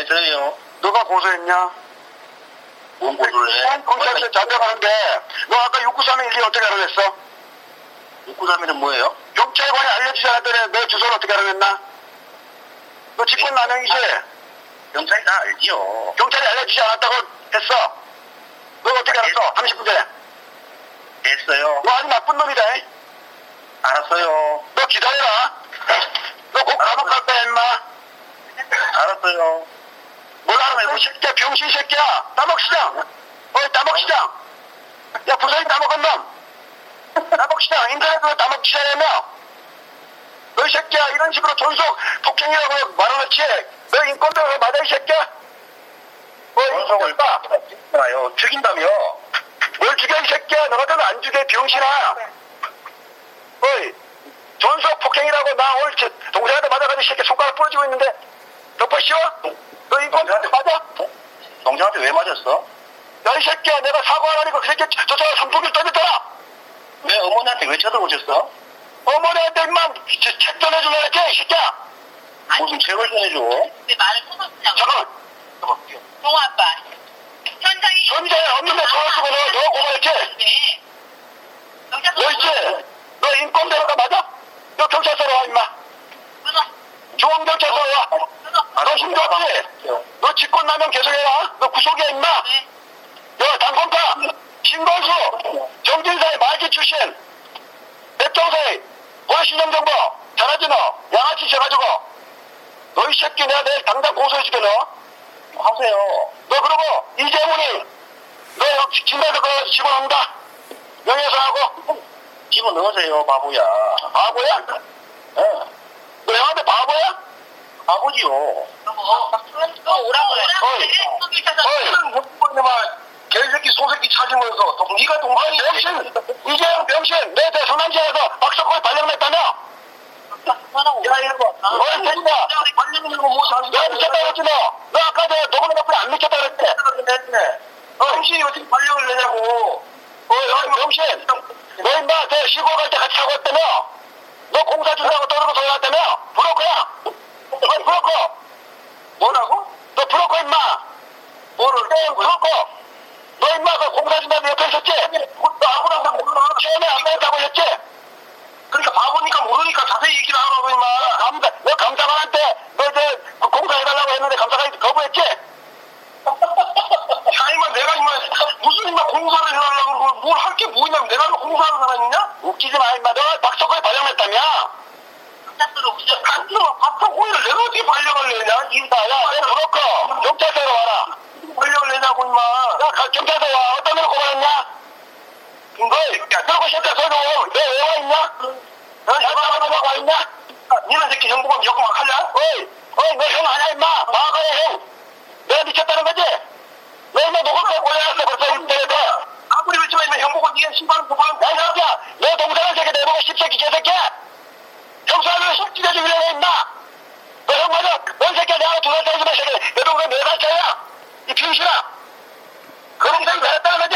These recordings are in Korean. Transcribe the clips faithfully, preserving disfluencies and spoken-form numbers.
했어요. 너가 고소했냐? 뭔 고소를 해? 경찰서 잡혀가는데 너 아까 육구삼일이 어떻게 알아냈어? 육구삼일은 뭐예요? 경찰관이 알려주지 않았더니 내 주소를 어떻게 알아냈나? 너 직권남용이지? 경찰이 다 알지요. 경찰이 알려주지 않았다고 했어. 너 어떻게 알았어? 삼십 분 전에. 됐어요. 너 아주 나쁜 놈이다. 알았어요. 너 기다려라. 너 곧 감옥 갈 거야, 임마. 알았어요. 뭘 알아, 이 새끼야, 병신 새끼야. 따먹시장. 어이, 따먹시장. 야, 부산이 따먹은 놈. 따먹시장, 인터넷으로 따먹시장이며. 너 이 새끼야, 이런 식으로 존속 폭행이라고 말하놓지. 너 인권대로 맞아, 이 새끼야. 어이, 존속을 봐. 봐요. 죽인다며. 뭘 죽여, 이 새끼야. 너 같으면 안 죽여, 병신아. 어이, 존속 폭행이라고 나 오늘 동생한테 맞아가지고 이 새끼 손가락 부러지고 있는데 덮어 씌워? 너 인권대한테 맞아? 동생한테 왜 맞았어? 야, 이 새끼야, 내가 사고 안 하니까 그 새끼 저쪽에 선풍기를 던졌더라. 왜 어머니한테 왜 쳐다보셨어? 어머니한테 임마 책 전해주려 했지, 이 새끼야. 무슨 책을 전해줘? 왜 말을 끊었냐고. 잠깐만. 동호 아빠. 현장에 현장에 없는데 전화 쓰고 너, 너 고발했지? 너 있지? 너 인권대로가 맞아? 너 경찰서로 와, 임마. 끊어. 중앙경찰서로 와. 끊어. 너 힘들었지? 너 직권남용 계속해라. 너 구속이야, 임마. 네. 야, 당권파, 신건수, 정진사의 말기 출신, 백정사의 보안신용정보, 잘하지 너? 양아치 쳐가지고. 너 이 새끼 내가 내일 당장 고소해줄게, 너. 하세요. 너 그러고, 이재문이, 너 진단서 걸어가지고 집어넣는다. 명예훼손하고. 집어넣으세요, 바보야. 바보야? 예. 너 형한테 바보야? 바보지요. 여보. 또 오라고 해. 어이. 어이. 개새끼 소새끼 찾으면서 동, 네가 동반이 병신! 이재영 병신! 내 대성남시에서 박석호에 발령냈다며? 야, 이거. 어이, 새끼야! 관련이고 뭐 사는 너 미쳤다 그랬지, 너? 너 아까 내 녹음 덕분에 안 미쳤다 그랬지? 당신이 어떻게 발령을 내냐고. 어이, 어이, 병신! 너 임마, 내 시골 갈 때 같이 사고 했다며? 너 공사 준다고 떠들고 돌아왔다며? 브로커야! 어이, 브로커! 뭐라고? 너 브로커 임마! 뭐를? 네, 브로커! 너 임마 그 공사 준다고 옆에 있었지? 너 아무나 몰라. 처음에 안 가있다고 했지? 그러니까 바보니까 모르니까 자세히 얘기를 하라고 임마. 감사, 너 감사관한테 너 이제 그 공사해달라고 했는데 감사관이 거부했지? 야 임마 내가 임마 무슨 임마 공사를 해달라고 그러고 뭘 할 게 뭐 있냐면 내가 공사하는 사람이냐? 웃기지 마 임마. 너 박석호에 발령냈다며? 경찰서로 오시죠. 간트가 박성호이를 내가 어떻게 발령을 내냐? 야, 야, 너 브로커 경찰서로 와라. 발령을 내냐고 임마. 야, 가- 경찰서 와. 어떤 놈을 고발했냐? 어이, 야, 그러고 싶다 소리 너왜 와 있냐? 너 야바바바바 와 있냐? 니는 새끼 형보고 여고 막 할냐? 어이, 어이, 너 형 아니야 임마. 과거의 형. 내가 미쳤다는 거지? 너 임마 녹음까지 올려놨어 벌써 인터넷에. 아무리 그렇지만 임마 형보고 니가 신발을 고발하면 야, 이 새끼야, 너 동생한 새끼 내보고 십새끼 개새끼야. 형수하면 속 찢어주기로 해 임마. 너 형 맞아? 넌 새끼야 내가 두 살 차이지만 새끼 내 동생 네 살 차이야. 이 병신아. 그 동생 잘했다는 거지?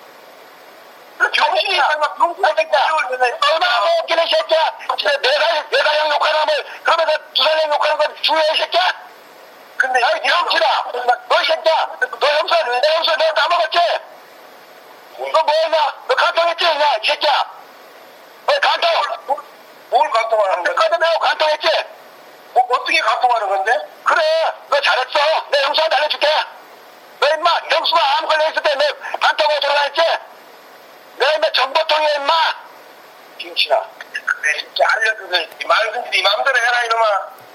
병신이 임마 병신이 새끼야. 얼마나 뭐 웃기는 새끼야. 진짜 네 살, 네 살 형 욕하나 뭐 그러면서 두 살 형 욕하는 건 중요해 이 새끼야. 근데 야, 이 병신아. 너 이 새끼야. 너 형수, 내 형수 내가 따먹었지? 너 뭐했냐? 너 간통했지? 야, 이 새끼야. 너 간통. 뭘 간통하는 건데? 카드 내고 간통했지? 뭐, 어떻게 간통하는 건데? 그래, 너 잘했어. 내 형수한테 알려줄게. 너 임마, 형수가 암 걸려있을 때 내 간통하고 돌아다녔지? 내 임마 정보통이야, 임마. 병신아. 그래, 진짜 알려주는 이 말든지 네 마음대로 해라 이놈아.